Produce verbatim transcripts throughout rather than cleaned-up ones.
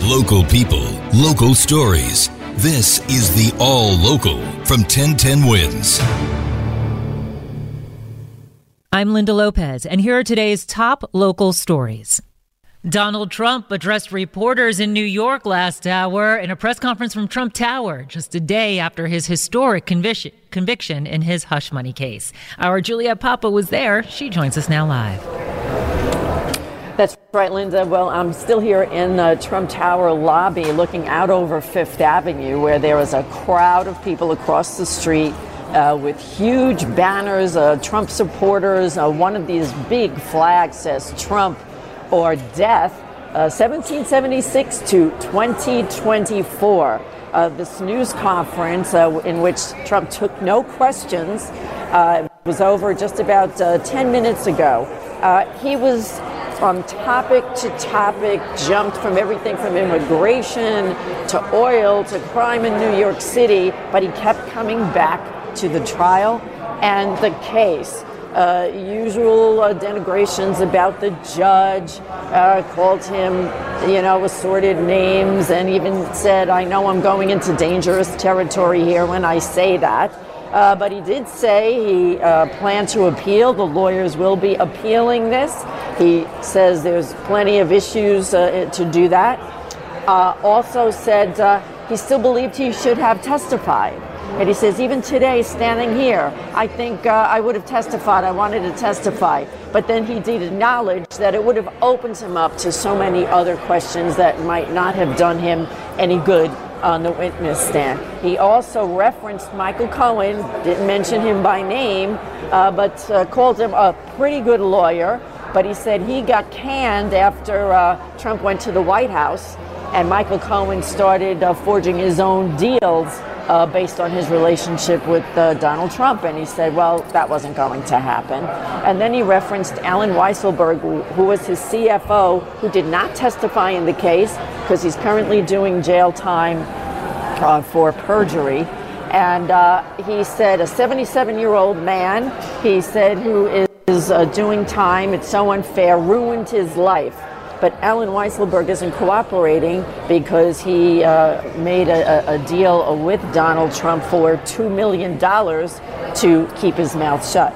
Local people, local stories. This is the All Local from ten ten Wins. I'm Linda Lopez, and here are today's top local stories. Donald Trump addressed reporters in New York last hour in a press conference from Trump Tower, just a day after his historic conviction, conviction in his hush money case. Our Juliette Papa was there. She joins us now live. That's right, Linda. Well, I'm still here in the Trump Tower lobby looking out over Fifth Avenue, where there was a crowd of people across the street uh, with huge banners, uh, Trump supporters. Uh, one of these big flags says Trump or death, uh, seventeen seventy-six to twenty twenty-four. Uh, this news conference uh, in which Trump took no questions uh, was over just about uh, ten minutes ago. Uh, he was from topic to topic, jumped from everything from immigration to oil to crime in New York City, but he kept coming back to the trial and the case. Uh, usual uh, denigrations about the judge, uh, called him, you know, assorted names, and even said, I know I'm going into dangerous territory here when I say that. Uh, but he did say he uh, planned to appeal. The lawyers will be appealing this. He says there's plenty of issues uh, to do that. Uh, also said uh, he still believed he should have testified. And he says, even today, standing here, I think uh, I would have testified. I wanted to testify. But then he did acknowledge that it would have opened him up to so many other questions that might not have done him any good on the witness stand. He also referenced Michael Cohen, didn't mention him by name, uh, but uh, called him a pretty good lawyer. But he said he got canned after uh, Trump went to the White House, and Michael Cohen started uh, forging his own deals Uh, based on his relationship with uh, Donald Trump. And he said, well, that wasn't going to happen. And then he referenced Alan Weisselberg, who, who was his C F O, who did not testify in the case because he's currently doing jail time uh, for perjury. And uh, he said a seventy-seven-year-old man, he said, who is uh, doing time, it's so unfair, ruined his life. But Alan Weisselberg isn't cooperating because he uh, made a, a deal with Donald Trump for two million dollars to keep his mouth shut.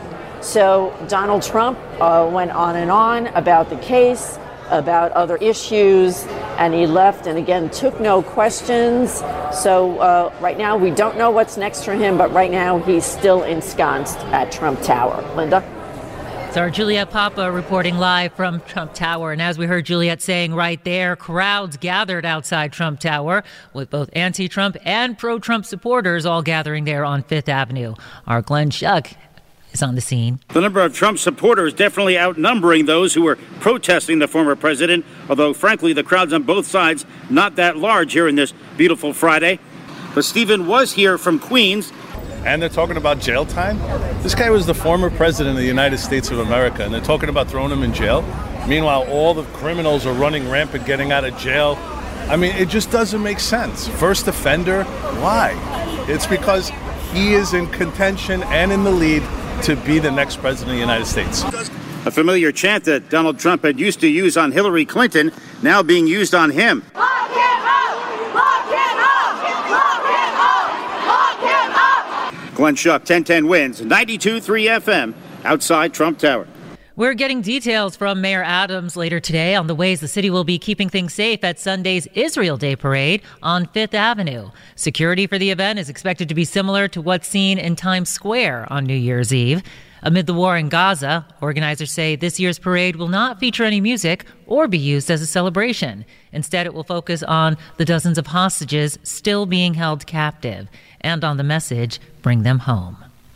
So Donald Trump uh, went on and on about the case, about other issues, and he left and again took no questions. So uh, right now we don't know what's next for him, but right now he's still ensconced at Trump Tower. Linda? It's our Juliette Papa reporting live from Trump Tower. And as we heard Juliette saying right there, crowds gathered outside Trump Tower with both anti-Trump and pro-Trump supporters all gathering there on Fifth Avenue. Our Glenn Schuck is on the scene. The number of Trump supporters definitely outnumbering those who were protesting the former president, although, frankly, the crowds on both sides not that large here in this beautiful Friday. But Stephen was here from Queens. And they're talking about jail time? This guy was the former president of the United States of America, and they're talking about throwing him in jail. Meanwhile, all the criminals are running rampant, getting out of jail. I mean, it just doesn't make sense. First offender, why? It's because he is in contention and in the lead to be the next president of the United States. A familiar chant that Donald Trump had used to use on Hillary Clinton, now being used on him. Lock him up! Lock him up! Lock him up! Lock him up! Glenn Schuck, ten ten Wins, ninety-two point three F M, outside Trump Tower. We're getting details from Mayor Adams later today on the ways the city will be keeping things safe at Sunday's Israel Day Parade on Fifth Avenue. Security for the event is expected to be similar to what's seen in Times Square on New Year's Eve. Amid the war in Gaza, organizers say this year's parade will not feature any music or be used as a celebration. Instead, it will focus on the dozens of hostages still being held captive and on the message, bring them home.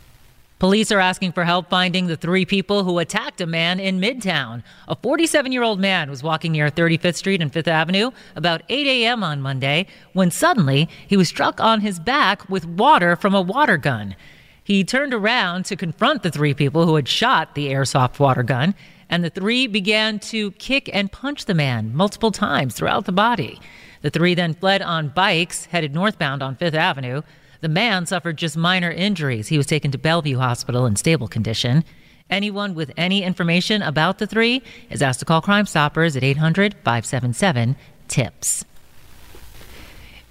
Police are asking for help finding the three people who attacked a man in Midtown. A forty-seven-year-old man was walking near thirty-fifth Street and Fifth Avenue about eight a.m. on Monday when suddenly he was struck on his back with water from a water gun. He turned around to confront the three people who had shot the airsoft water gun, and the three began to kick and punch the man multiple times throughout the body. The three then fled on bikes, headed northbound on Fifth Avenue. The man suffered just minor injuries. He was taken to Bellevue Hospital in stable condition. Anyone with any information about the three is asked to call Crime Stoppers at eight hundred, five seven seven, TIPS.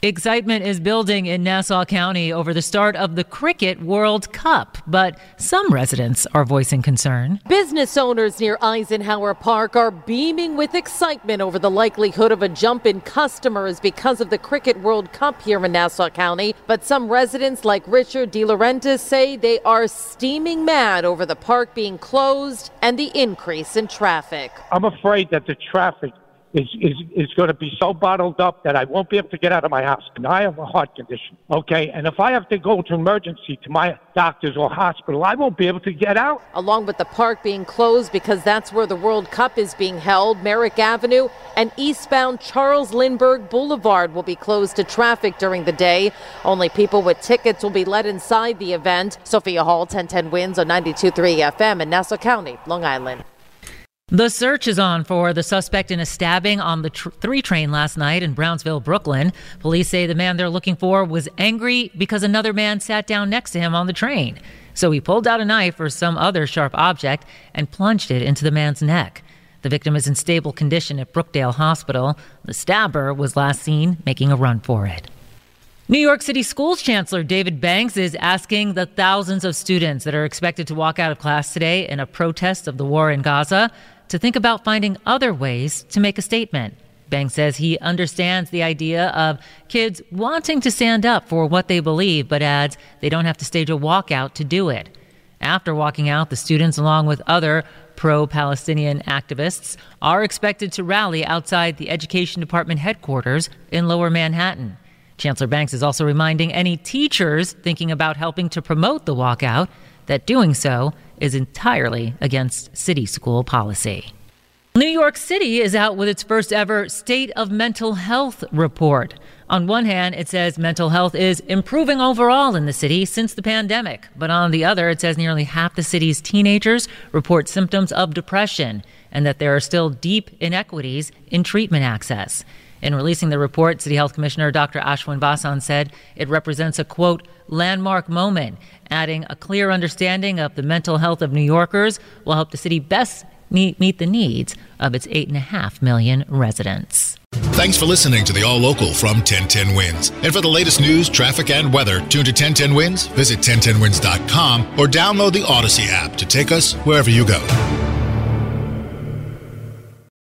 Excitement is building in Nassau County over the start of the Cricket World Cup, but some residents are voicing concern. Business owners near Eisenhower Park are beaming with excitement over the likelihood of a jump in customers because of the Cricket World Cup here in Nassau County. But some residents like Richard DeLaurentis say they are steaming mad over the park being closed and the increase in traffic. I'm afraid that the traffic is, is, is going to be so bottled up that I won't be able to get out of my house. And I have a heart condition, okay? And if I have to go to emergency to my doctor's or hospital, I won't be able to get out. Along with the park being closed because that's where the World Cup is being held, Merrick Avenue and eastbound Charles Lindbergh Boulevard will be closed to traffic during the day. Only people with tickets will be let inside the event. Sophia Hall, ten ten Wins on ninety-two point three F M in Nassau County, Long Island. The search is on for the suspect in a stabbing on the tr- three train last night in Brownsville, Brooklyn. Police say the man they're looking for was angry because another man sat down next to him on the train. So he pulled out a knife or some other sharp object and plunged it into the man's neck. The victim is in stable condition at Brookdale Hospital. The stabber was last seen making a run for it. New York City Schools Chancellor David Banks is asking the thousands of students that are expected to walk out of class today in a protest of the war in Gaza to think about finding other ways to make a statement. Banks says he understands the idea of kids wanting to stand up for what they believe, but adds they don't have to stage a walkout to do it. After walking out, the students, along with other pro-Palestinian activists, are expected to rally outside the Education Department headquarters in Lower Manhattan. Chancellor Banks is also reminding any teachers thinking about helping to promote the walkout that doing so is entirely against city school policy. New York City is out with its first ever State of Mental Health report. On one hand, it says mental health is improving overall in the city since the pandemic. But on the other, it says nearly half the city's teenagers report symptoms of depression and that there are still deep inequities in treatment access. In releasing the report, City Health Commissioner Doctor Ashwin Vasan said it represents a, quote, landmark moment, adding a clear understanding of the mental health of New Yorkers will help the city best meet, meet the needs of its eight and a half million residents. Thanks for listening to the All Local from ten ten Wins. And for the latest news, traffic, and weather, tune to ten ten Wins, visit ten ten wins dot com, or download the Odyssey app to take us wherever you go.